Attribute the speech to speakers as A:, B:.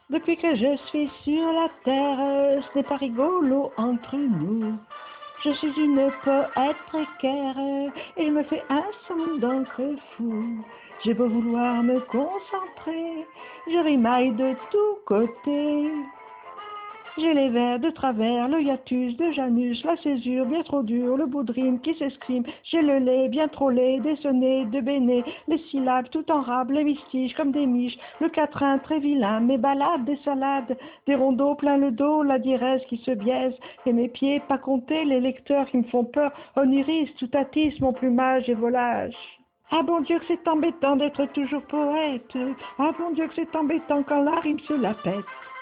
A: Depuis que je suis sur la terre, ce n'est pas rigolo entre nous. Je suis une poète précaire et je me fais un son d'encre fou. J'ai beau vouloir me concentrer, je rimaille de tous côtés. J'ai les vers de travers, le hiatus de Janus, la césure bien trop dure, le bout de rime qui s'escrime. J'ai le lait bien trop laid, des sonnets de béné, les syllabes tout en rab, les mystiges comme des miches, le quatrain très vilain, mes ballades, des salades, des rondeaux plein le dos, la diérèse qui se biaise, et mes pieds pas comptés, les lecteurs qui me font peur, oniris, tout attise mon plumage et volage. Ah bon Dieu que c'est embêtant d'être toujours poète. Ah bon Dieu que c'est embêtant quand la rime se la pète.